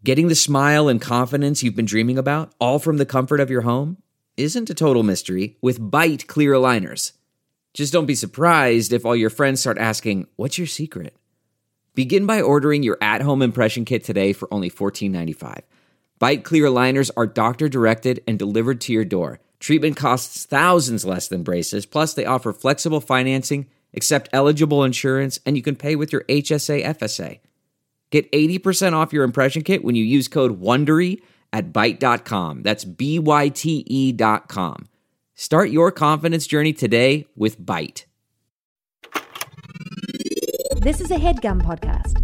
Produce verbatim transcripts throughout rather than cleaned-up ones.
Getting the smile and confidence you've been dreaming about, all from the comfort of your home, isn't a total mystery with Byte clear aligners. Just don't be surprised if all your friends start asking, "What's your secret?" Begin by ordering your at-home impression kit today for only fourteen ninety-five. Byte clear aligners are doctor-directed and delivered to your door. Treatment costs thousands less than braces, plus they offer flexible financing, accept eligible insurance, and you can pay with your H S A F S A. Get eighty percent off your impression kit when you use code WONDERY at byte dot com. That's B Y T E dot com. Start your confidence journey today with Byte. This is a HeadGum podcast.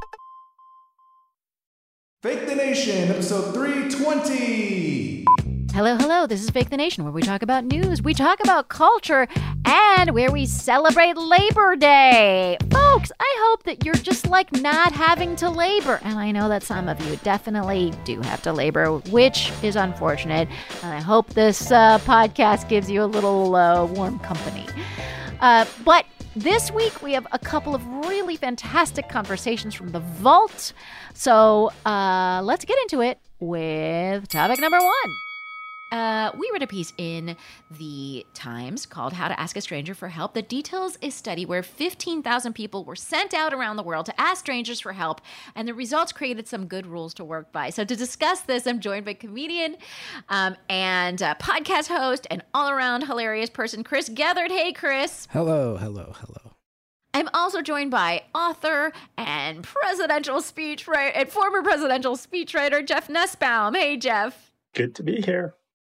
Fake the Nation, episode three twenty. Hello, hello. This is Fake the Nation, where we talk about news, we talk about culture, and where we celebrate Labor Day. Folks, I hope that you're just like not having to labor. And I know that some of you definitely do have to labor, which is unfortunate. And I hope this uh, podcast gives you a little uh, warm company. Uh, but this week, we have a couple of really fantastic conversations from the vault. So uh, let's get into it with topic number one. Uh, we read a piece in the Times called How to Ask a Stranger for Help that details a study where fifteen thousand people were sent out around the world to ask strangers for help, and the results created some good rules to work by. So to discuss this, I'm joined by comedian um, and uh, podcast host and all-around hilarious person, Chris Gethard. Hey, Chris. Hello, hello, hello. I'm also joined by author and presidential speechwriter and former presidential speechwriter, Jeff Nussbaum. Hey, Jeff. Good to be here.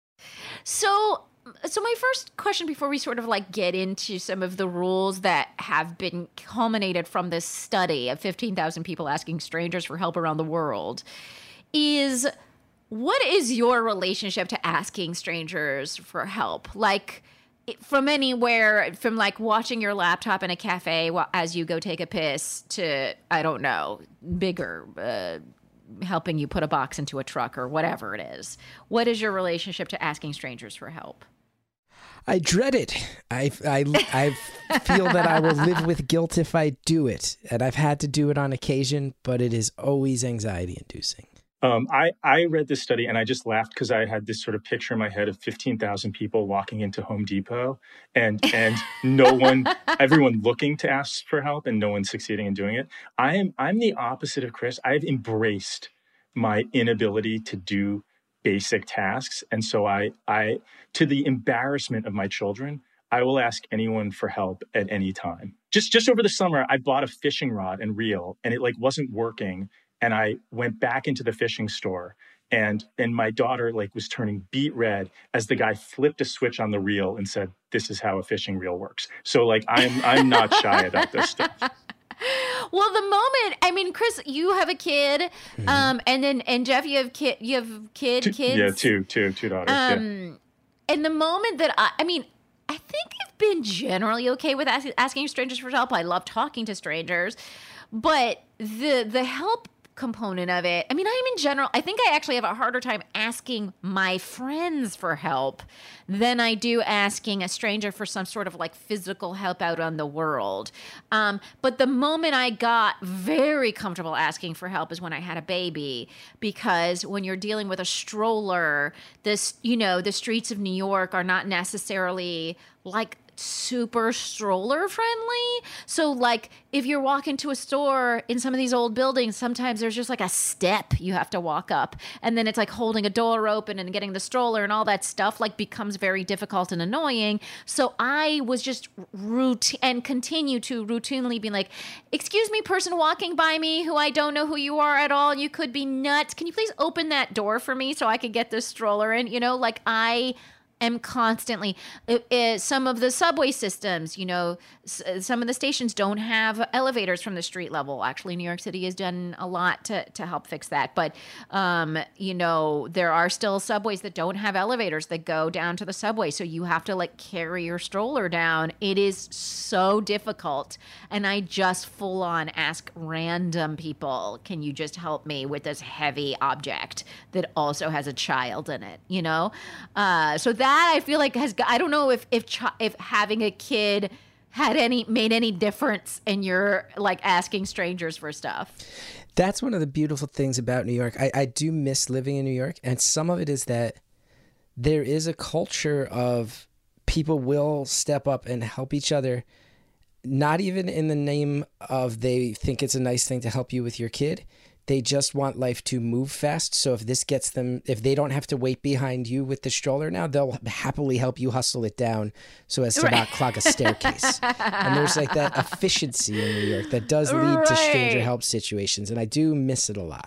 So, so my first question before we sort of like get into some of the rules that have been culminated from this study of fifteen thousand people asking strangers for help around the world is, what is your relationship to asking strangers for help? Like, from anywhere, from like watching your laptop in a cafe while, as you go take a piss to, I don't know, bigger, uh, helping you put a box into a truck or whatever it is. What is your relationship to asking strangers for help? I dread it. I, I, I feel that I will live with guilt if I do it. And I've had to do it on occasion, but it is always anxiety inducing. Um, I, I read this study and I just laughed because I had this sort of picture in my head of fifteen thousand people walking into Home Depot and and no one, everyone looking to ask for help and no one succeeding in doing it. I am I'm the opposite of Chris. I've embraced my inability to do basic tasks. And so I, I to the embarrassment of my children, I will ask anyone for help at any time. Just just over the summer, I bought a fishing rod and reel and it like wasn't working. And I went back into the fishing store and and my daughter like was turning beet red as the guy flipped a switch on the reel and said, "This is how a fishing reel works." So like I'm I'm not shy about this stuff. Well, the moment, I mean, Chris, you have a kid, mm-hmm. um, and then and Jeff, you have kid, you have kid, two, kids. Yeah, two, two, two daughters. Um, yeah. And the moment that I, I mean, I think I've been generally okay with ask, asking strangers for help. I love talking to strangers, but the the help component of it, I mean, I'm in general, I think I actually have a harder time asking my friends for help than I do asking a stranger for some sort of like physical help out on the world. Um, but the moment I got very comfortable asking for help is when I had a baby, because when you're dealing with a stroller, this, you know, the streets of New York are not necessarily like super stroller friendly. So like if you're walking to a store in some of these old buildings, sometimes there's just like a step you have to walk up, and then it's like holding a door open and getting the stroller and all that stuff like becomes very difficult and annoying. So I was just routine and continue to routinely be like, "Excuse me, person walking by me who I don't know who you are at all, you could be nuts. Can you please open that door for me so I could get this stroller in?" You know, like I am constantly, uh, uh, some of the subway systems, you know, s- some of the stations don't have elevators from the street level. Actually, New York City has done a lot to, to help fix that. But, um, you know, there are still subways that don't have elevators that go down to the subway. So you have to like carry your stroller down. It is so difficult. And I just full on ask random people, "Can you just help me with this heavy object that also has a child in it?" You know? Uh, so that I feel like has, I don't know if, if, ch- if having a kid had any, made any difference in your like asking strangers for stuff. That's one of the beautiful things about New York. I, I do miss living in New York, and some of it is that there is a culture of people will step up and help each other, not even in the name of they think it's a nice thing to help you with your kid. They just want life to move fast. So if this gets them, if they don't have to wait behind you with the stroller now, they'll happily help you hustle it down so as to Right. not clog a staircase. And there's like that efficiency in New York that does lead to stranger Right. help situations. And I do miss it a lot.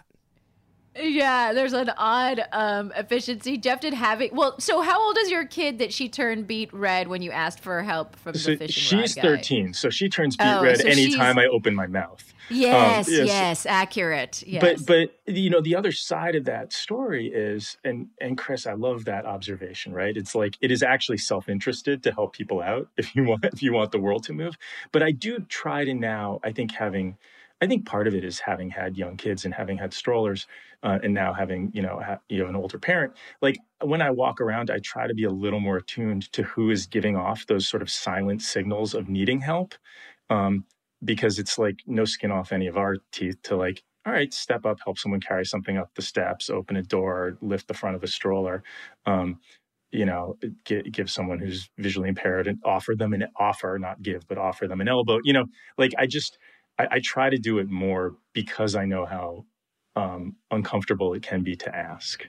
Yeah, there's an odd um, efficiency. Jeff did have it. Well, so how old is your kid that she turned beet red when you asked for help from So the fishing she's rod guy? thirteen, so she turns beet Oh, red so anytime she's- I open my mouth. Yes, Um, yes. yes, accurate. Yes. But but you know, the other side of that story is, and and Chris, I love that observation, right? It's like it is actually self-interested to help people out if you want if you want the world to move. But I do try to now, I think having I think part of it is having had young kids and having had strollers, uh, and now having, you know, ha- you know, an older parent. Like when I walk around, I try to be a little more attuned to who is giving off those sort of silent signals of needing help. Um, because it's like no skin off any of our teeth to like, all right, step up, help someone carry something up the steps, open a door, lift the front of a stroller, um, you know, give, give someone who's visually impaired and offer them an offer, not give, but offer them an elbow. You know, like I just, I, I try to do it more because I know how um, uncomfortable it can be to ask.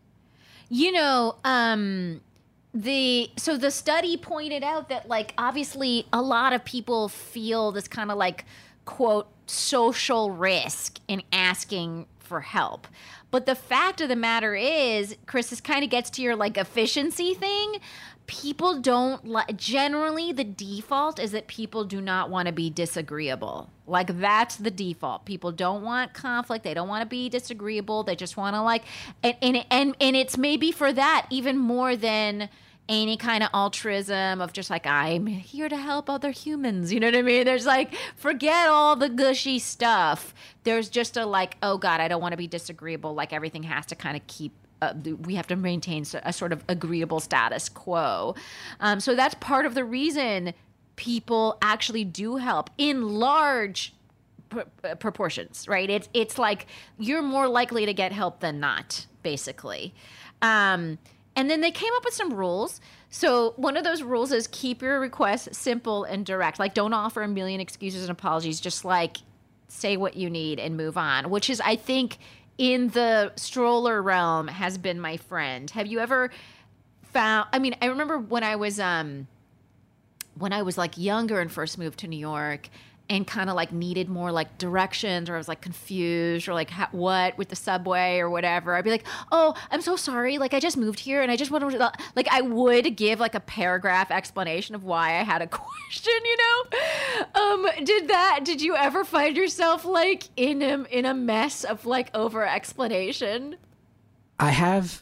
You know, um, the so the study pointed out that like obviously a lot of people feel this kind of like quote social risk in asking for help. But the fact of the matter is, Chris, this kind of gets to your like efficiency thing. People don't like, generally the default is that people do not want to be disagreeable. Like that's the default. People don't want conflict. They don't want to be disagreeable. They just want to like, and, and, and, and it's maybe for that even more than any kind of altruism of just like, I'm here to help other humans. You know what I mean? There's like, forget all the gushy stuff. There's just a like, oh God, I don't want to be disagreeable. Like everything has to kind of keep Uh, we have to maintain a sort of agreeable status quo. Um, so that's part of the reason people actually do help in large pr- proportions, right? It's it's like you're more likely to get help than not, basically. Um, and then they came up with some rules. So one of those rules is keep your requests simple and direct. Like don't offer a million excuses and apologies. Just like say what you need and move on, which is, I think, in the stroller realm has been my friend. Have you ever found, I mean, I remember when I was, um, when I was like younger and first moved to New York and kind of like needed more like directions, or I was like confused or like ha- what with the subway or whatever, I'd be like, oh, I'm so sorry. Like I just moved here and I just want to, like I would give like a paragraph explanation of why I had a question, you know? Um, did that, did you ever find yourself like in a, in a mess of like over explanation? I have.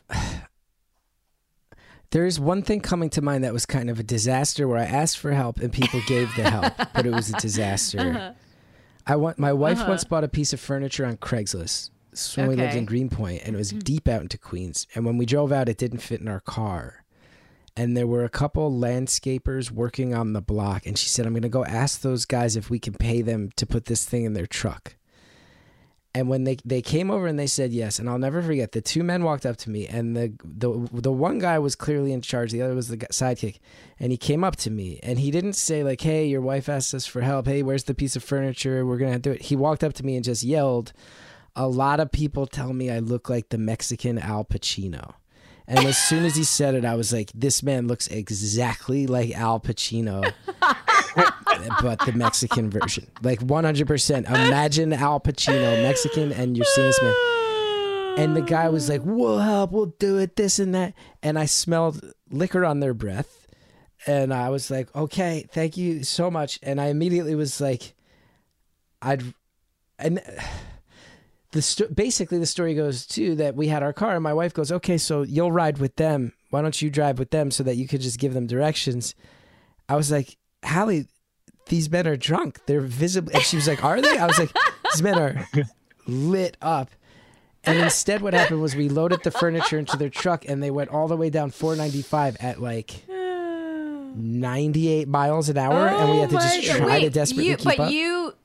There's one thing coming to mind that was kind of a disaster where I asked for help and people gave the help, but it was a disaster. Uh-huh. I want my wife uh-huh. once bought a piece of furniture on Craigslist. This is when okay. we lived in Greenpoint, and it was mm-hmm. deep out into Queens. And when we drove out, it didn't fit in our car. And there were a couple landscapers working on the block, and she said, I'm going to go ask those guys if we can pay them to put this thing in their truck. And when they, they came over and they said yes, and I'll never forget, the two men walked up to me, and the the the one guy was clearly in charge, the other was the sidekick, and he came up to me, and he didn't say like, hey, your wife asked us for help, hey, where's the piece of furniture, we're going to do it. He walked up to me and just yelled, a lot of people tell me I look like the Mexican Al Pacino. And as soon as he said it, I was like, this man looks exactly like Al Pacino. But the Mexican version, like one hundred percent. Imagine Al Pacino, Mexican, and you're seeing this man. And the guy was like, we'll help, we'll do it, this and that. And I smelled liquor on their breath. And I was like, okay, thank you so much. And I immediately was like, I'd, and the sto- basically the story goes too that we had our car, and my wife goes, okay, so you'll ride with them. Why don't you drive with them so that you could just give them directions? I was like, Hallie, these men are drunk. They're visible. And she was like, are they? I was like, these men are lit up. And instead what happened was we loaded the furniture into their truck, and they went all the way down four ninety-five at like ninety-eight miles an hour. Oh, and we had to just try Wait, to desperately you, keep but up. you,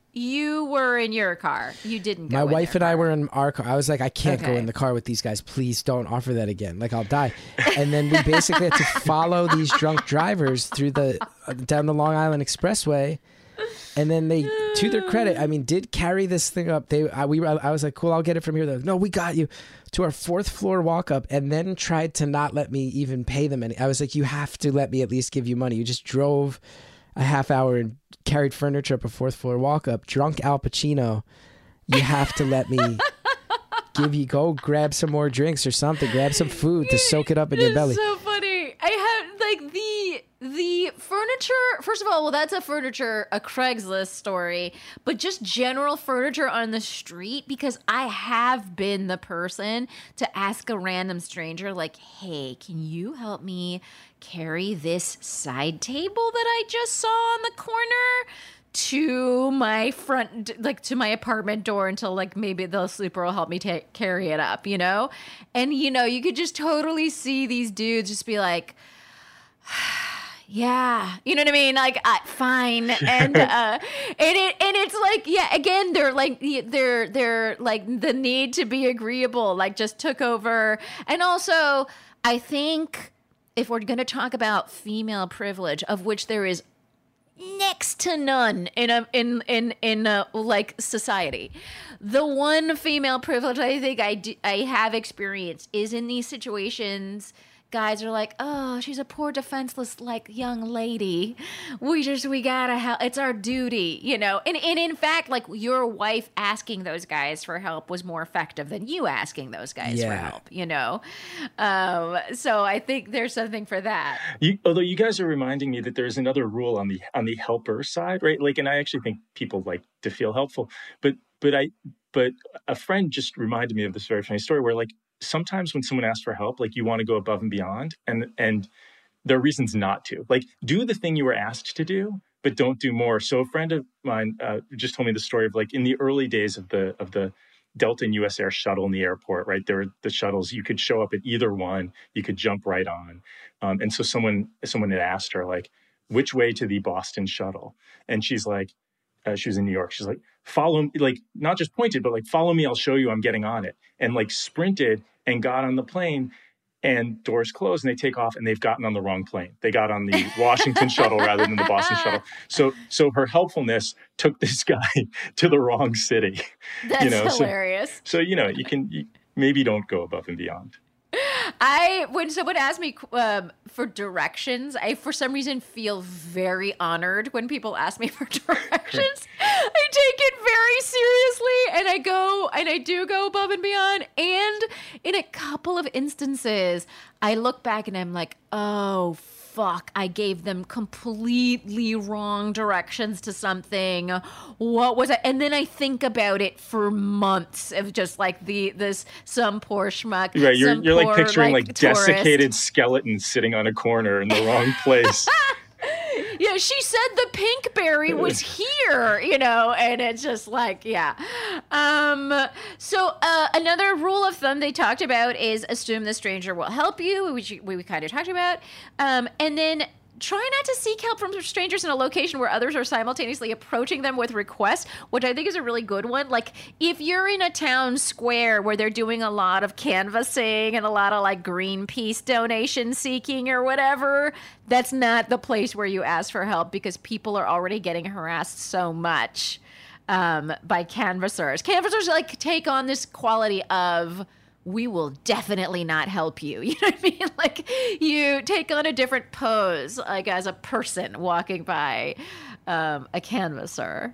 you were in your car. You didn't go My in wife their and I car. were in our car. I was like, I can't go Okay. in the car with these guys. Please don't offer that again. Like, I'll die. And then we basically had to follow these drunk drivers through the uh, down the Long Island Expressway. And then they, to their credit, I mean, did carry this thing up. They, I, we, I was like, cool, I'll get it from here. They're like, no, we got you. To our fourth floor walk up, and then tried to not let me even pay them any. I was like, you have to let me at least give you money. You just drove a half hour and carried furniture up a fourth floor walk up, drunk Al Pacino. You have to let me give you, go grab some more drinks or something, grab some food to soak it up in your belly. It's so funny. I have like the the furniture. First of all, well, that's a furniture, a Craigslist story, but just general furniture on the street, because I have been the person to ask a random stranger, like, "Hey, can you help me carry this side table that I just saw on the corner to my front, like to my apartment door, until like maybe the sleeper will help me ta- carry it up," you know? And, you know, you could just totally see these dudes just be like, yeah, you know what I mean? Like, uh, fine. And, uh, and it, and it's like, yeah, again, they're like, they're, they're like the need to be agreeable, like just took over. And also I think if we're going to talk about female privilege, of which there is next to none in a in in in a, like society, the one female privilege I think I do, I have experienced is in these situations. Guys are like, oh, she's a poor defenseless like young lady. We just we gotta help. It's our duty, you know. And and in fact, like your wife asking those guys for help was more effective than you asking those guys for Yeah. help, you know. Um, so I think there's something for that. You, although you guys are reminding me that there's another rule on the on the helper side, right? Like, and I actually think people like to feel helpful, but but I but a friend just reminded me of this very funny story where, like, sometimes when someone asks for help, like, you want to go above and beyond, and and there are reasons not to. Like, do the thing you were asked to do, but don't do more. So a friend of mine uh, just told me the story of, like, in the early days of the of the Delta and U S Air shuttle in the airport, right? There were the shuttles, you could show up at either one, you could jump right on. Um, and so someone someone had asked her, like, which way to the Boston shuttle? And she's like, uh, she was in New York. She's like, follow me, like, not just pointed, but like, follow me, I'll show you, I'm getting on it. And like sprinted and got on the plane, and doors closed and they take off, and they've gotten on the wrong plane. They got on the Washington shuttle rather than the Boston shuttle. So so her helpfulness took this guy to the wrong city. That's you know, hilarious. So, so, you know, you can you, maybe don't go above and beyond. I, when someone asks me um, for directions, I, for some reason, feel very honored when people ask me for directions. I take it very seriously, and I go, and I do go above and beyond. And in a couple of instances, I look back and I'm like, oh, fuck, I gave them completely wrong directions to something. What was it? And then I think about it for months of just like the this some poor schmuck. Right, you're some you're like poor, picturing like, tourist. desiccated skeletons sitting on a corner in the wrong place. Yeah, she said the pinkberry was here, you know, and it's just like, yeah. Um, so uh, another rule of thumb they talked about is assume the stranger will help you, which we, we kind of talked about. Um, and then try not to seek help from strangers in a location where others are simultaneously approaching them with requests, which I think is a really good one. Like, if you're in a town square where they're doing a lot of canvassing and a lot of like Greenpeace donation seeking or whatever, that's not the place where you ask for help, because people are already getting harassed so much um, by canvassers. Canvassers like take on this quality of, we will definitely not help you. You know what I mean? Like, you take on a different pose, like as a person walking by um, a canvasser.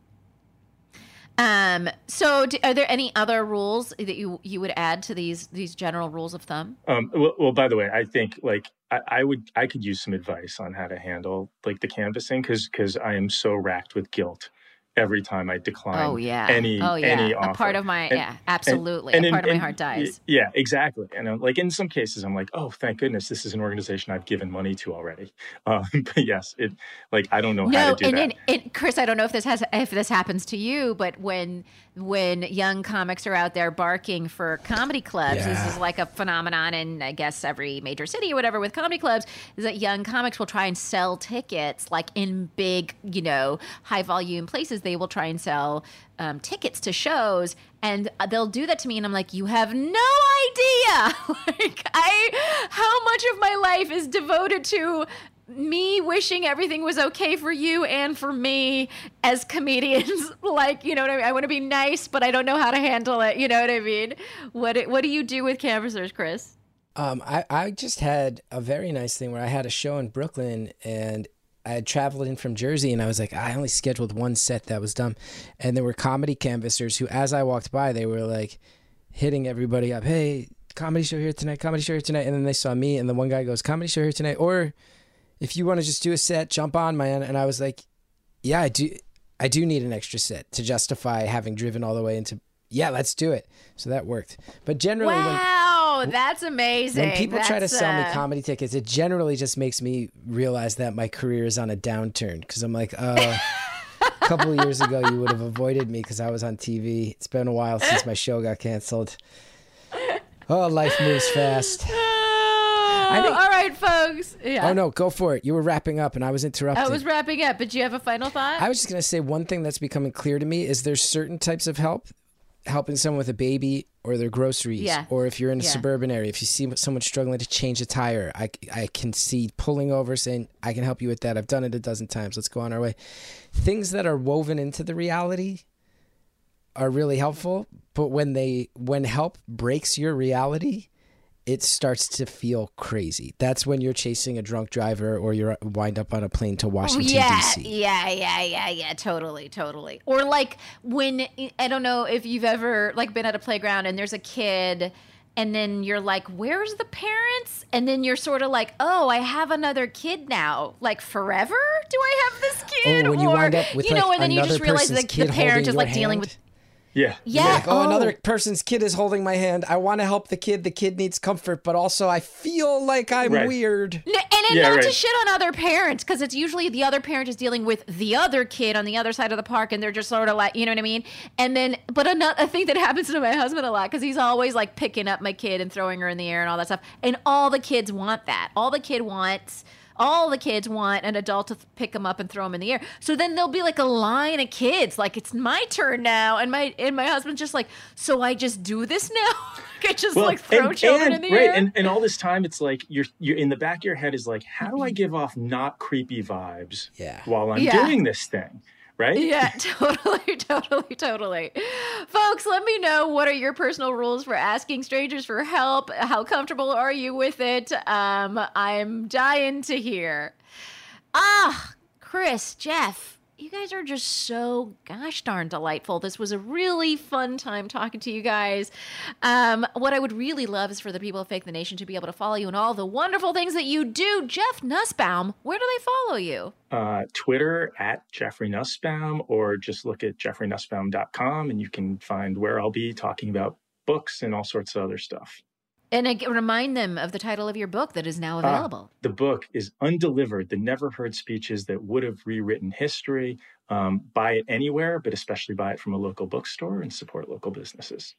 Um, so do, are there any other rules that you, you would add to these, these general rules of thumb? Um, well, well, by the way, I think like I, I would, I could use some advice on how to handle like the canvassing, because because I am so racked with guilt every time I decline Oh yeah. any oh yeah. any a offer. part of my And- yeah, absolutely. and a in- part of my and- heart dies. Yeah, exactly. And uh, like in some cases, I'm like, oh, thank goodness, this is an organization I've given money to already. Um, but yes, it like I don't know how No, to do and that. then and Chris, I don't know if this has if this happens to you, but when when young comics are out there barking for comedy clubs, Yeah. this is like a phenomenon in I guess every major city or whatever with comedy clubs, is that young comics will try and sell tickets like in big, you know, high volume places. they will try and sell um, tickets to shows, and they'll do that to me, and I'm like, you have no idea, like I, how much of my life is devoted to me wishing everything was okay for you and for me as comedians. Like, you know what I mean? I want to be nice, but I don't know how to handle it. You know what I mean? What What do you do with canvassers, Chris? Um, I, I just had a very nice thing where I had a show in Brooklyn, and I had traveled in from Jersey, and I was like, I only scheduled one set. That was dumb. And there were comedy canvassers who, as I walked by, they were like hitting everybody up. Hey, comedy show here tonight, comedy show here tonight. And then they saw me, and the one guy goes, comedy show here tonight. Or if you want to just do a set, jump on, man. And I was like, yeah, I do. I do need an extra set to justify having driven all the way into, yeah, let's do it. So that worked. But generally, wow, when, that's amazing. When people that's, try to sell uh... me comedy tickets, it generally just makes me realize that my career is on a downturn, because I'm like, uh, a couple of years ago, you would have avoided me because I was on T V. It's been a while since my show got canceled. Oh, life moves fast. I think, all right, folks. Yeah. Oh, no, go for it. You were wrapping up, and I was interrupted. I was wrapping up, but do you have a final thought? I was just going to say one thing that's becoming clear to me is there's certain types of help, helping someone with a baby or their groceries, yeah. or if you're in a yeah. suburban area, if you see someone struggling to change a tire, I, I can see pulling over saying, I can help you with that. I've done it a dozen times. Let's go on our way. Things that are woven into the reality are really helpful, but when they when help breaks your reality, it starts to feel crazy. That's when you're chasing a drunk driver, or you're wind up on a plane to Washington, yeah, D C. Yeah, yeah, yeah, yeah, totally, totally. Or like when, I don't know if you've ever like been at a playground and there's a kid, and then you're like, where's the parents? And then you're sort of like, oh, I have another kid now. Like forever? Do I have this kid? Oh, when or, you wind up with you know, like and then you just realize that the parent is like hand? dealing with. Yeah. Yeah. Like, oh, oh, another person's kid is holding my hand. I want to help the kid. The kid needs comfort, but also I feel like I'm right. weird. And, and yeah, not right. to shit on other parents, because it's usually the other parent is dealing with the other kid on the other side of the park, and they're just sort of like, you know what I mean? And then, but another thing that happens to my husband a lot, because he's always like picking up my kid and throwing her in the air and all that stuff. And all the kids want that. All the kid wants... All the kids want an adult to pick them up and throw them in the air. So then there'll be like a line of kids, like, it's my turn now. And my and my husband's just like, so I just do this now? I just well, like throw and, children and, in the right, air? And, and all this time, it's like, you're, you're in the back of your head is like, how do I give off not creepy vibes yeah. while I'm yeah. doing this thing? Right? Yeah, totally, totally, totally. Folks, let me know, what are your personal rules for asking strangers for help? How comfortable are you with it? Um, I'm dying to hear. Ah, Chris, Jeff, you guys are just so gosh darn delightful. This was a really fun time talking to you guys. Um, what I would really love is for the people of Fake the Nation to be able to follow you and all the wonderful things that you do. Jeff Nussbaum, where do they follow you? Uh, Twitter at Jeffrey Nussbaum, or just look at jeffrey nussbaum dot com and you can find where I'll be talking about books and all sorts of other stuff. And I remind them of the title of your book that is now available. Uh, the book is Undelivered, the Never Heard Speeches That Would Have Rewritten History. Um, buy it anywhere, but especially buy it from a local bookstore and support local businesses.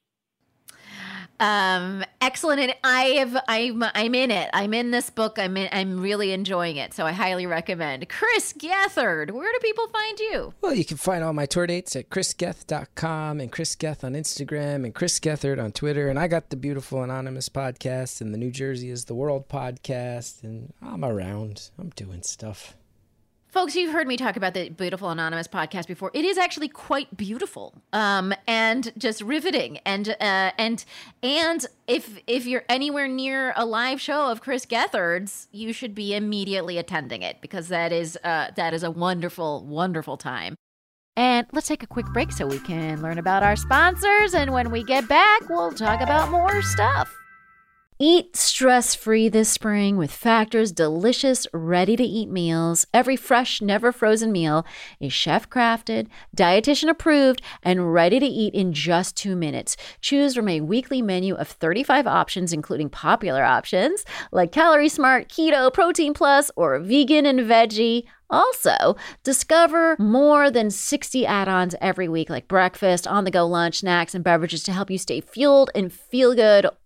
Um, excellent. And I have, I'm, I'm in it. I'm in this book. I'm in, I'm really enjoying it. So I highly recommend. Chris Gethard, where do people find you? Well, you can find all my tour dates at chris geth dot com and Chris Geth on Instagram and Chris Gethard on Twitter. And I got the Beautiful Anonymous podcast and the New Jersey is the World podcast. And I'm around. I'm doing stuff. Folks, you've heard me talk about the Beautiful Anonymous podcast before. It is actually quite beautiful, um, and just riveting. And uh, and and if if you're anywhere near a live show of Chris Gethard's, you should be immediately attending it, because that is uh, that is a wonderful, wonderful time. And let's take a quick break so we can learn about our sponsors. And when we get back, we'll talk about more stuff. Eat stress-free this spring with Factor's delicious, ready-to-eat meals. Every fresh, never-frozen meal is chef-crafted, dietitian-approved, and ready to eat in just two minutes. Choose from a weekly menu of thirty-five options, including popular options like Calorie Smart, Keto, Protein Plus, or Vegan and Veggie. Also, discover more than sixty add-ons every week, like breakfast, on-the-go lunch, snacks, and beverages to help you stay fueled and feel good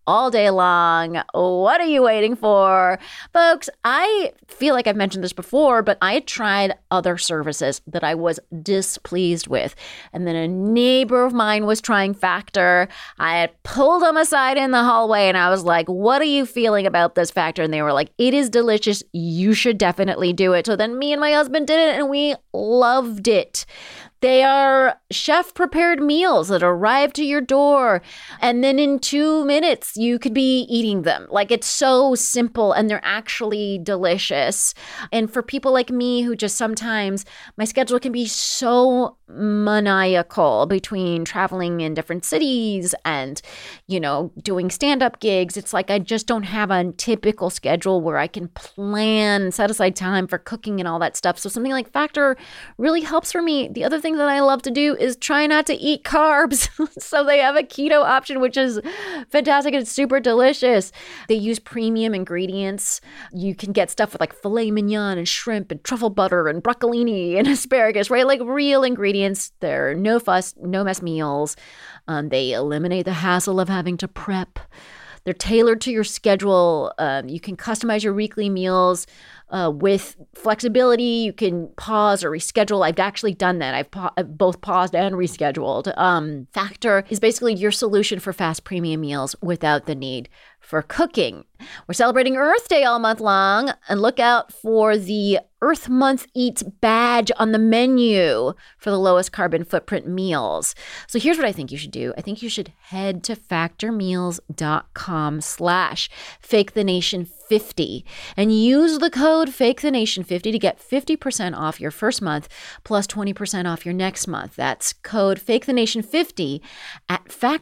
all day long. What are you waiting for? Folks, I feel like I've mentioned this before, but I had tried other services that I was displeased with. And then a neighbor of mine was trying Factor. I had pulled them aside in the hallway and I was like, what are you feeling about this Factor? And they were like, it is delicious. You should definitely do it. So then me and my husband did it and we loved it. They are chef-prepared meals that arrive to your door, and then in two minutes, you could be eating them. Like, it's so simple, and they're actually delicious. And for people like me who just sometimes, my schedule can be so maniacal between traveling in different cities and, you know, doing stand-up gigs. It's like I just don't have a typical schedule where I can plan, set aside time for cooking and all that stuff. So something like Factor really helps for me. The other thing that I love to do is try not to eat carbs. So they have a keto option, which is fantastic. It's super delicious. They use premium ingredients. You can get stuff with like filet mignon and shrimp and truffle butter and broccolini and asparagus, right? Like real ingredients. They're no fuss, no mess meals. Um, they eliminate the hassle of having to prep. They're tailored to your schedule. Um, you can customize your weekly meals uh, with flexibility. You can pause or reschedule. I've actually done that. I've, pa- I've both paused and rescheduled. Um, Factor is basically your solution for fast premium meals without the need for cooking. We're celebrating Earth Day all month long, and look out for the Earth Month Eats badge on the menu for the lowest carbon footprint meals. So here's what I think you should do. I think you should head to factormeals.com slash fake the nation 50 and use the code fake the nation fifty to get fifty percent off your first month plus twenty percent off your next month. That's code fake the nation 50 at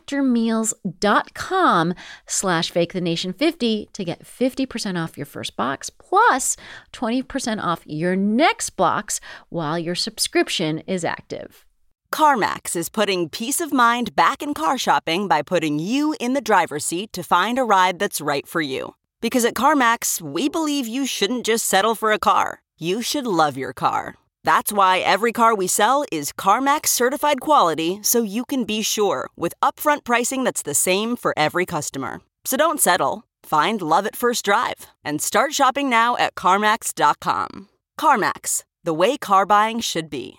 factormeals.com slash fake the nation 50 to get fifty percent off your first box plus twenty percent off your next box while your subscription is active. CarMax is putting peace of mind back in car shopping by putting you in the driver's seat to find a ride that's right for you. Because at CarMax, we believe you shouldn't just settle for a car. You should love your car. That's why every car we sell is CarMax certified quality, so you can be sure with upfront pricing that's the same for every customer. So don't settle. Find love at first drive and start shopping now at CarMax dot com. CarMax, the way car buying should be.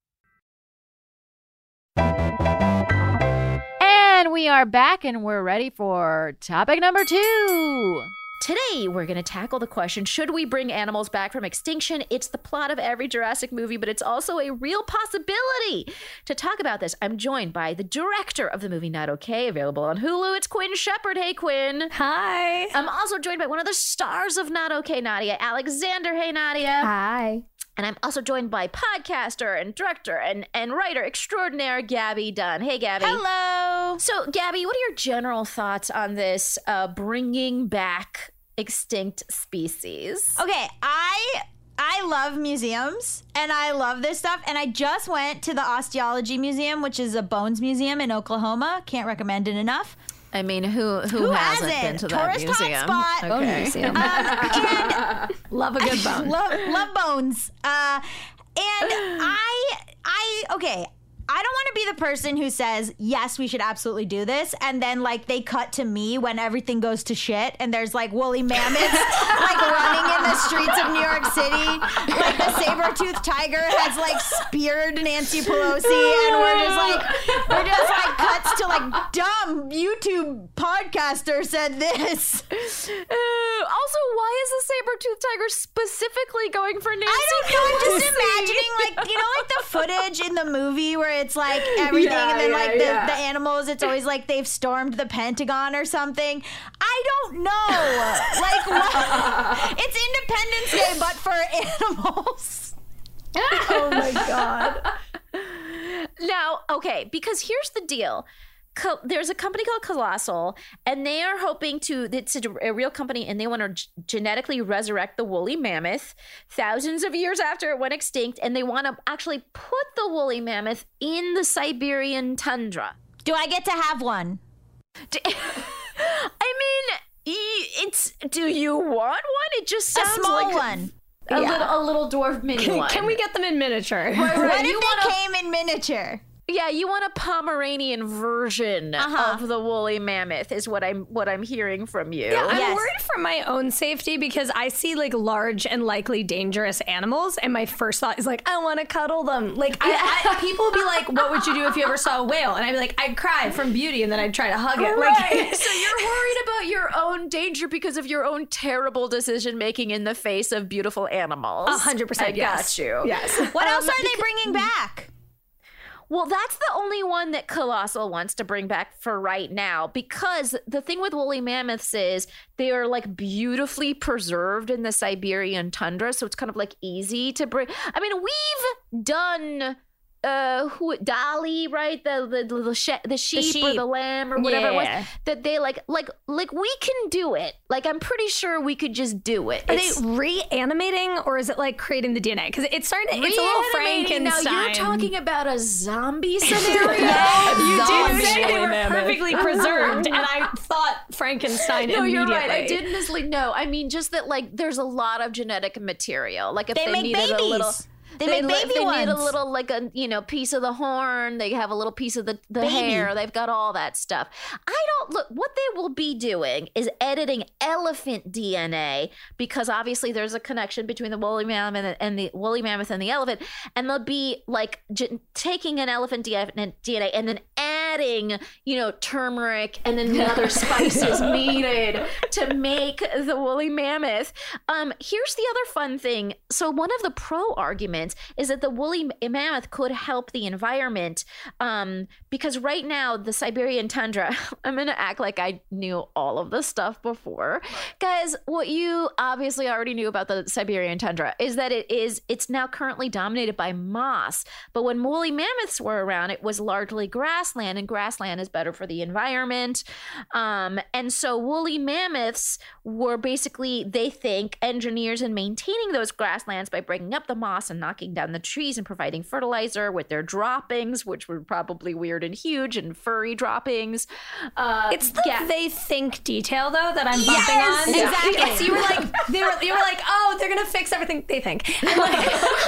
And we are back and we're ready for topic number two. Today, we're going to tackle the question, should we bring animals back from extinction? It's the plot of every Jurassic movie, but it's also a real possibility. To talk about this, I'm joined by the director of the movie Not Okay, available on Hulu. It's Quinn Shepard. Hey, Quinn. Hi. I'm also joined by one of the stars of Not Okay, Nadia Alexander. Hey, Nadia. Hi. And I'm also joined by podcaster and director and, and writer extraordinaire Gabby Dunn. Hey, Gabby. Hello. So, Gabby, what are your general thoughts on this uh, bringing back extinct species? Okay, I I love museums and I love this stuff. And I just went to the Osteology Museum, which is a bones museum in Oklahoma. Can't recommend it enough. I mean, who who, Who hasn't, hasn't? been to Tourist that museum? hotspot. Okay. Bone museum. Um, and Love a good bone. love love bones. Uh, and I I okay. I don't want to be the person who says, yes, we should absolutely do this. And then, like, they cut to me when everything goes to shit and there's, like, woolly mammoths, like, running in the streets of New York City. Like, the saber-toothed tiger has, like, speared Nancy Pelosi. And we're just, like, we're just, like, cuts to, like, dumb YouTube podcaster said this. Uh, also, why is the saber-toothed tiger specifically going for Nancy I don't know. I'm just Pelosi? imagining, like, you know, like the footage in the movie where it's like everything, Yeah, and then yeah, like the, yeah. the animals, it's always like they've stormed the Pentagon or something. I don't know. Like, what? It's Independence Day, but for animals. Oh my God. Now, okay, because here's the deal. Co- there's a company called Colossal, and they are hoping to, it's a, a real company, and they want to g- genetically resurrect the woolly mammoth thousands of years after it went extinct, and they want to actually put the woolly mammoth in the Siberian tundra. Do I get to have one? D- I mean, y- it's, do you want one? It just A sounds small like one. A, little, a little dwarf mini one. Can we get them in miniature? Right, right. What You if wanna- they came in miniature? Yeah, you want a Pomeranian version Uh-huh. of the woolly mammoth is what I'm what I'm hearing from you. Yeah, I'm Yes. worried for my own safety because I see like large and likely dangerous animals, and my first thought is like, I want to cuddle them. Like, I, I, people would be like, "What would you do if you ever saw a whale?" And I'd be like, "I'd cry from beauty, and then I'd try to hug it." Right. Like, So you're worried about your own danger because of your own terrible decision making in the face of beautiful animals. A hundred percent. I yes. got you. Yes. What Um, else are they beca- bringing back? Well, that's the only one that Colossal wants to bring back for right now, because the thing with woolly mammoths is they are like beautifully preserved in the Siberian tundra, so it's kind of like easy to bring. I mean, we've done uh who Dolly, right? The the the, the, she- the, sheep, or sheep. the lamb or whatever it was, Yeah. that they like like like we can do it. Like I'm pretty sure we could just do it. Are It's- they reanimating or is it like creating the D N A? Because it's starting. To, it's a little Reanimating. Frankenstein. Now you're talking about a zombie scenario. You did Zombie say they woolly were mammoth. perfectly preserved, and I thought Frankenstein. No, you're right. I immediately. didn't necessarily know. I mean, just that like there's a lot of genetic material. Like if They they, make needed babies. a little. They make li- baby if they need a ones. little like a you know piece of the horn. They have a little piece of the, the Baby. hair. They've got all that stuff. I don't look. What they will be doing is editing elephant D N A, because obviously there's a connection between the woolly mammoth and the, and the woolly mammoth and the elephant, and they'll be like j- taking an elephant D N A and then adding you know turmeric and then the other spices needed to make the woolly mammoth. Um, here's the other fun thing. So one of the pro arguments is that the woolly mammoth could help the environment, um, because right now the Siberian tundra, I'm gonna act like I knew all of this stuff before. Guys, what you obviously already knew about the Siberian tundra is that it is it's now currently dominated by moss. But when woolly mammoths were around, it was largely grassland, and grassland is better for the environment. Um, and so woolly mammoths were basically, they think, engineers in maintaining those grasslands by breaking up the moss and knocking down the trees and providing fertilizer with their droppings, which were probably weird and huge and furry droppings. Uh, It's the yeah. they think detail though that I'm bumping Yes, on. exactly. Yes, you were like they were you were like, oh, they're gonna fix everything they think. I'm like,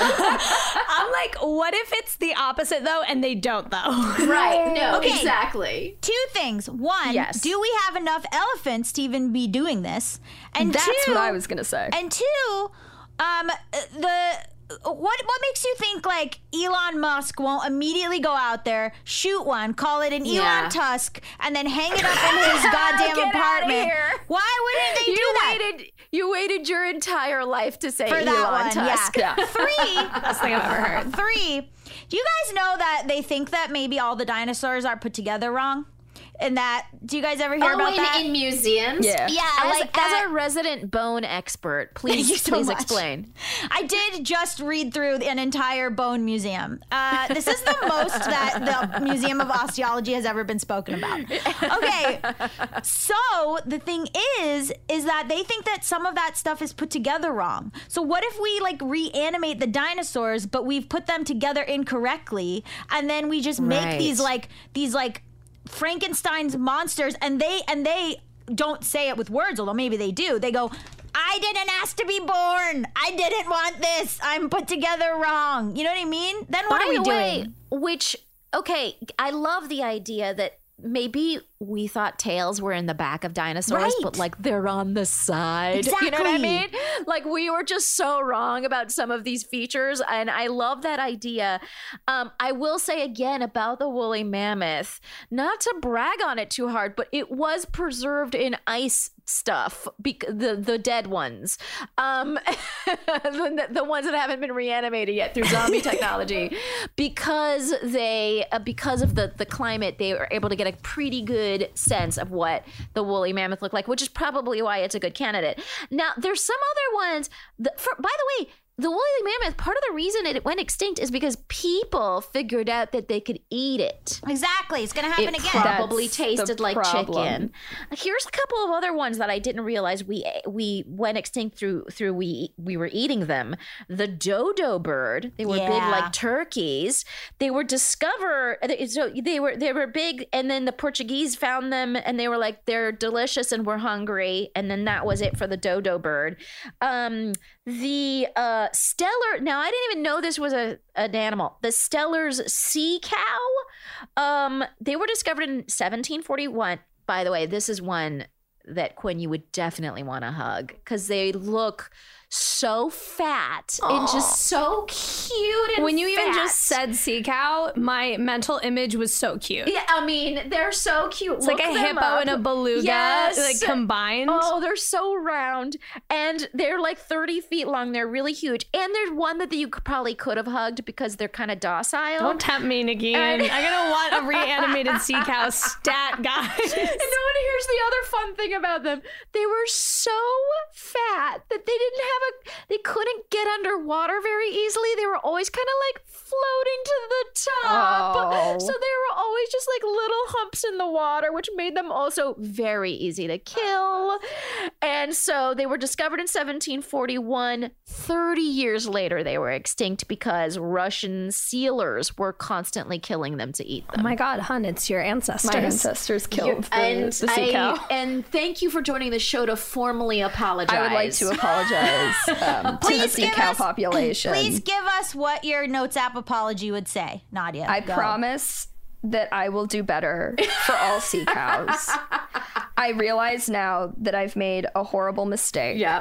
I'm like, what if it's the opposite though, and they don't though? Right. No, Okay. exactly. Two things. One, Yes. do we have enough elephants to even be doing this? And That's two, what I was gonna say. And two, um, the what what makes you think like Elon Musk won't immediately go out there, shoot one, call it an Yeah. Elon Tusk, and then hang it up in his goddamn Get outta apartment? here. Why wouldn't they You do that? waited. You waited your entire life to say For Elon that one, Tusk. yeah. Three, Best thing I've ever heard. three. Do you guys know that they think that maybe all the dinosaurs are put together wrong? And that, do you guys ever hear Oh, about in, that? in museums? Yeah. Yeah, As, like as at- a resident bone expert, please, Thank you so please much. explain. I did just read through an entire bone museum. Uh, this is the most that the Museum of Osteology has ever been spoken about. Okay, so the thing is, is that they think that some of that stuff is put together wrong. So what if we like reanimate the dinosaurs, but we've put them together incorrectly, and then we just make Right. these like these like Frankenstein's monsters, and they and they don't say it with words, although maybe they do. They go, I didn't ask to be born. I didn't want this. I'm put together wrong. You know what I mean? Then what By are we the way, doing? which, okay, I love the idea that maybe we thought tails were in the back of dinosaurs, Right. but like they're on the side. You know what I Exactly. mean? Like we were just so wrong about some of these features, and I love that idea. Um, I will say again about the woolly mammoth, not to brag on it too hard, but it was preserved in ice stuff, bec- the the dead ones, um, the, the ones that haven't been reanimated yet through zombie technology, because they uh, because of the the climate, they were able to get a pretty good sense of what the woolly mammoth looked like, which is probably why it's a good candidate. Now, there's some other ones. That, for, by the way, the woolly mammoth, part of the reason it went extinct is because people figured out that they could eat it. Exactly. It's going to happen It again. probably That's the tasted like problem. chicken. Here's a couple of other ones that I didn't realize we we went extinct through through we we were eating them. The dodo bird. They were big Yeah. like turkeys. They were discovered. So they were they were big, and then the Portuguese found them, and they were like they're delicious, and we're hungry, and then that was it for the dodo bird. Um, the uh Stellar. Now, I didn't even know this was a an animal. The Steller's sea cow. Um, they were discovered in seventeen forty-one. By the way, this is one that, Quinn, you would definitely want to hug because they look so fat Aww. and just so cute and when you fat. even just said sea cow, my mental image was so cute. Yeah, I mean, they're so cute. It's Look like a them hippo up. and a beluga, yes. like combined. Oh, they're so round, and they're like thirty feet long. They're really huge, and there's one that you could, probably could have hugged because they're kind of docile. Don't tempt me, Nikki. And- I'm gonna want a reanimated sea cow stat, guys. And no one hears the other fun thing about them. They were so fat that they didn't have a, they couldn't get underwater very easily. They were always kind of like floating to the top. Oh. So they were always just like little humps in the water, which made them also very easy to kill. And so they were discovered in seventeen forty-one. thirty years later, they were extinct because Russian sealers were constantly killing them to eat them. Oh my God, hun, it's your ancestors. My ancestors killed the, and the sea cow. I, and thank you for joining the show to formally apologize. I would like to apologize um, to the sea give cow us- population. Please give us what your Notes app apology would say, Nadia. I go. promise that I will do better for all sea cows. I realize now that I've made a horrible mistake. Yeah.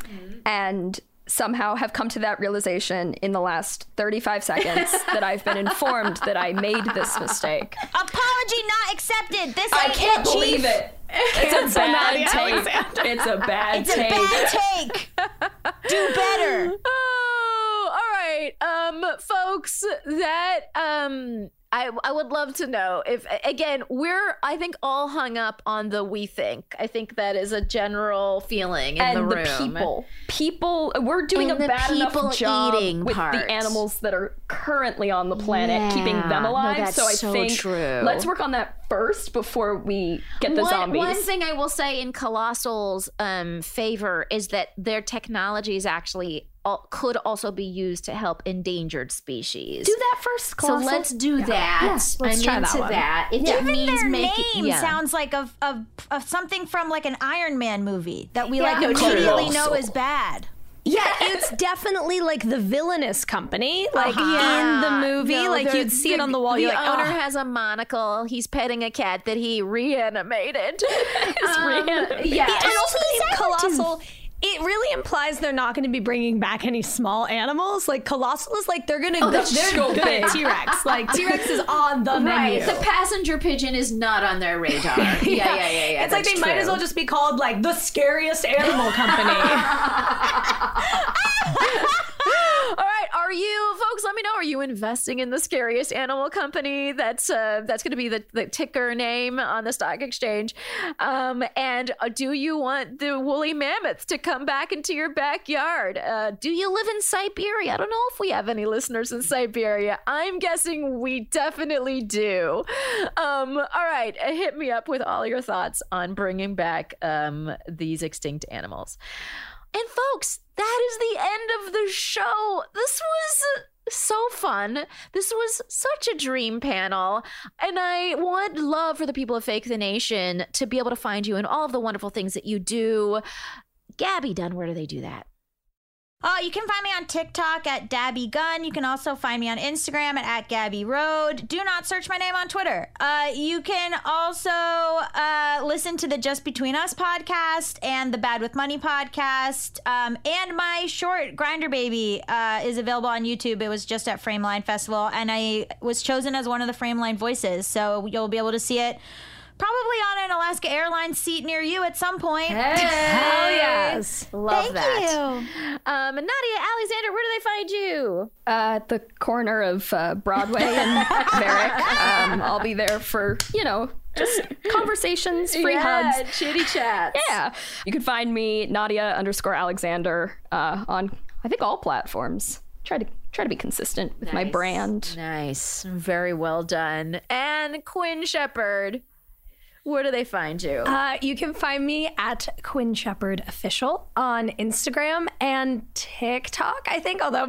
And somehow have come to that realization in the last thirty-five seconds that I've been informed that I made this mistake. Apology not accepted. This I ain't can't it, believe Chief. it. It's a bad take. It's a bad It's a take. bad take. Do better. Oh, all right. Um, folks, that um I, I would love to know if, again, we're, I think, all hung up on the we think. I think that is a general feeling in and the room. the people. People, we're doing And a the bad people enough job eating with part. the animals that are currently on the planet, Yeah. keeping them No, alive. that's so I so think true. let's work on that first before we get the one, zombies. One thing I will say in Colossal's um, favor is that their technology is actually al- could also be used to help endangered species. Do that first, So Colossal. let's do that. Yeah, let's I'm try into that one. that. If Even it means their making, name yeah. sounds like of, of of something from like an Iron Man movie that we Yeah, like no, immediately true. know is bad. Yeah, it's definitely like the villainous company, like Uh-huh. in the movie. No, like the- you'd see the, it on the wall. The You're like, owner oh. has a monocle. He's petting a cat that he reanimated. Um, reanimated. Yeah, And also the name Colossal, it really implies they're not going to be bringing back any small animals. Like Colossal is like they're going to Oh, go, that's they're so good big. at T-Rex. Like T-Rex is on the Right, menu. the passenger pigeon is not on their radar. Yeah, yeah, yeah, yeah. yeah It's like they that's might as true. well just be called like the scariest animal company. All right, are you folks? Let me know. Are you investing in the scariest animal company? That's uh, that's going to be the, the ticker name on the stock exchange. Um, and uh, do you want the woolly mammoths to come back into your backyard? Uh, do you live in Siberia? I don't know if we have any listeners in Siberia. I'm guessing we definitely do. Um, all right, uh, hit me up with all your thoughts on bringing back um, these extinct animals. And folks, that is the end of the show. This was so fun. This was such a dream panel. And I would love for the people of Fake the Nation to be able to find you and all of the wonderful things that you do. Gabby Dunn, where do they do that? Oh, you can find me on TikTok at Dabby Gunn. You can also find me on Instagram at, at Gabby Road. Do not search my name on Twitter. Uh, you can also uh, listen to the Just Between Us podcast and the Bad with Money podcast. Um, and my short, Grinder Baby, uh, is available on YouTube. It was just at Frameline Festival, and I was chosen as one of the Frameline voices. So you'll be able to see it probably on an Alaska Airlines seat near you at some point. Hell yes. Love Thank that. you. Um, Nadia, Alexander, where do they find you? Uh, at the corner of uh, Broadway and Merrick. Um, I'll be there for, you know, just conversations, free yeah, hugs. chitty chats. Yeah. You can find me, Nadia underscore Alexander, uh, on, I think, all platforms. Try to try to be consistent with my Nice. brand. Nice. Very well done. And Quinn Shepherd, where do they find you? Uh, you can find me at Quinn Shepherd Official on Instagram and TikTok, I think, although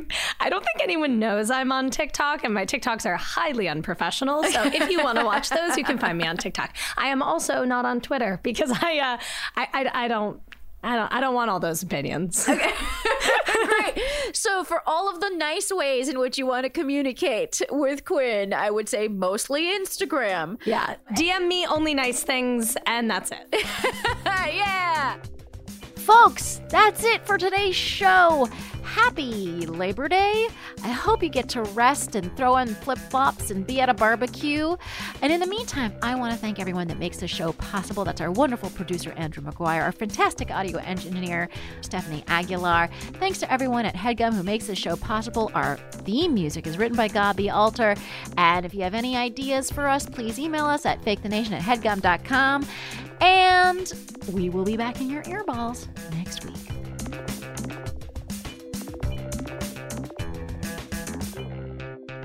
I don't think anyone knows I'm on TikTok, and my TikToks are highly unprofessional. So if you want to watch those, you can find me on TikTok. I am also not on Twitter because I, uh, I, I, I don't, I don't, I don't want all those opinions. Great. right. So for all of the nice ways in which you want to communicate with Quinn, I would say mostly Instagram. Yeah. D M me only nice things, and that's it. Yeah. Folks, that's it for today's show. Happy Labor Day. I hope you get to rest and throw on flip-flops and be at a barbecue. And in the meantime, I want to thank everyone that makes the show possible. That's our wonderful producer, Andrew McGuire, our fantastic audio engineer, Stephanie Aguilar. Thanks to everyone at HeadGum who makes the show possible. Our theme music is written by Gabi Alter. And if you have any ideas for us, please email us at fakethenation at headgum dot com. And we will be back in your earballs next week.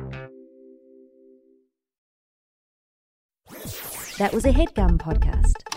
That was a HeadGum podcast.